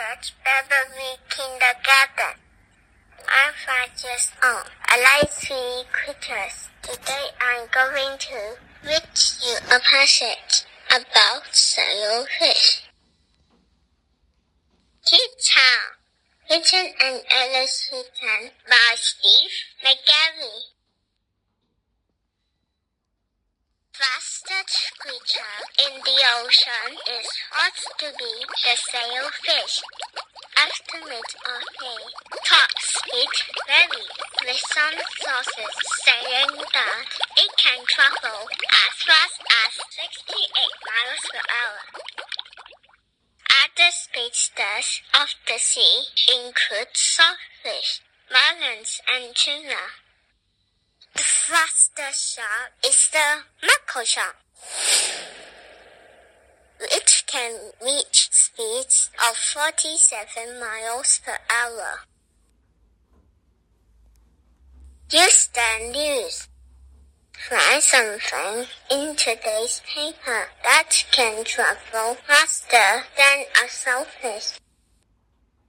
Church Beverly Kindergarten. I'm 5 years old. I like 3 creatures. Today I'm going to read you a passage about sailfish. Town, written and illustrated by Steve McGarry. Fastest creature in the ocean is thought to be the sailfish. Estimate of a top speed vary, with some sources saying that it can travel as fast as 68 miles per hour. Other speedsters of the sea include swordfish, marlins, and tuna. The fastest shark is the mako shark, which can reach speeds of 47 miles per hour. Use the news. Find something in today's paper that can travel faster than a sailfish.